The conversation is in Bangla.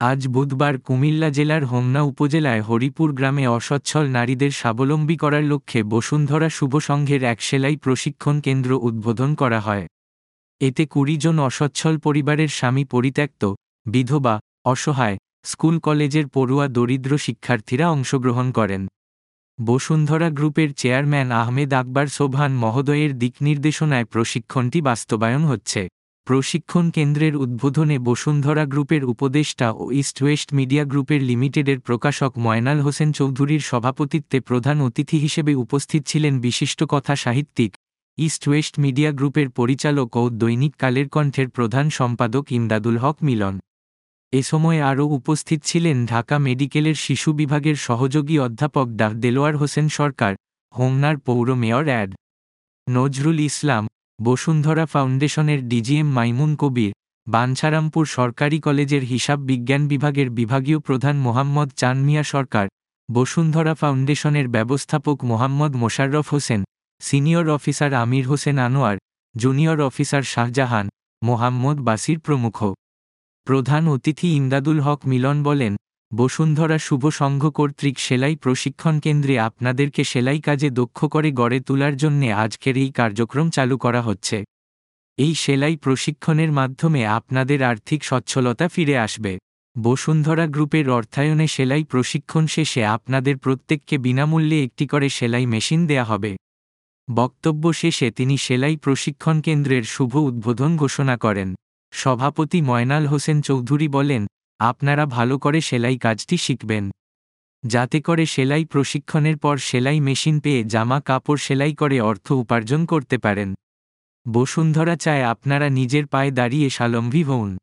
আজ বুধবার কুমিল্লা জেলার হোমনা উপজেলায় হরিপুর গ্রামে অসচ্ছল নারীদের স্বাবলম্বী করার লক্ষ্যে বসুন্ধরা শুভ সংঘের এক সেলাই প্রশিক্ষণ কেন্দ্র উদ্বোধন করা হয়। এতে ২০ জন অসচ্ছল পরিবারের স্বামী পরিত্যক্ত, বিধবা, অসহায়, স্কুল কলেজের পড়ুয়া দরিদ্র শিক্ষার্থীরা অংশগ্রহণ করেন। বসুন্ধরা গ্রুপের চেয়ারম্যান আহমেদ আকবর সোবহান মহোদয়ের দিকনির্দেশনায় প্রশিক্ষণটি বাস্তবায়ন হচ্ছে। প্রশিক্ষণ কেন্দ্রের উদ্বোধনে বসুন্ধরা গ্রুপের উপদেষ্টা ও ইস্ট ওয়েস্ট মিডিয়া গ্রুপের লিমিটেডের প্রকাশক ময়নাল হোসেন চৌধুরীর সভাপতিত্বে প্রধান অতিথি হিসেবে উপস্থিত ছিলেন বিশিষ্ট কথা সাহিত্যিক, ইস্ট ওয়েস্ট মিডিয়া গ্রুপের পরিচালক ও দৈনিক কালের কণ্ঠের প্রধান সম্পাদক ইমদাদুল হক মিলন। এ সময় আরও উপস্থিত ছিলেন ঢাকা মেডিকেলের শিশু বিভাগের সহযোগী অধ্যাপক ডাঃ দেলোয়ার হোসেন সরকার, হোমনার পৌর মেয়র অ্যাড. নজরুল ইসলাম, বসুন্ধরা ফাউন্ডেশনের ডিজিএম মাইমুন কবির, বাঞ্ছারামপুর সরকারি কলেজের হিসাব বিজ্ঞান বিভাগের বিভাগীয় প্রধান মোহাম্মদ চান মিয়া সরকার, বসুন্ধরা ফাউন্ডেশনের ব্যবস্থাপক Mohammad Mosharraf Hossain, senior officer Amir Hossain Anwar, junior officer Shahjahan, Mohammad Basir প্রমুখ। প্রধান অতিথি ইমদাদুল হক মিলন বলেন, বসুন্ধরা শুভ সংঘ কর্তৃক সেলাই প্রশিক্ষণ কেন্দ্রে আপনাদেরকে সেলাই কাজে দক্ষ করে গড়ে তোলার জন্যে আজকের এই কার্যক্রম চালু করা হচ্ছে। এই সেলাই প্রশিক্ষণের মাধ্যমে আপনাদের আর্থিক সচ্ছলতা ফিরে আসবে। বসুন্ধরা গ্রুপের অর্থায়নে সেলাই প্রশিক্ষণ শেষে আপনাদের প্রত্যেককে বিনামূল্যে একটি করে সেলাই মেশিন দেয়া হবে। বক্তব্য শেষে তিনি সেলাই প্রশিক্ষণ কেন্দ্রের শুভ উদ্বোধন ঘোষণা করেন। সভাপতি ময়নাল হোসেন চৌধুরী বলেন, আপনারা ভালো করে সেলাই কাজটি শিখবেন, যাতে করে সেলাই প্রশিক্ষণের পর সেলাই মেশিন পেয়ে জামা কাপড় সেলাই করে অর্থ উপার্জন করতে পারেন। বসুন্ধরা চায় আপনারা নিজের পায়ে দাঁড়িয়ে স্বাবলম্বী হন।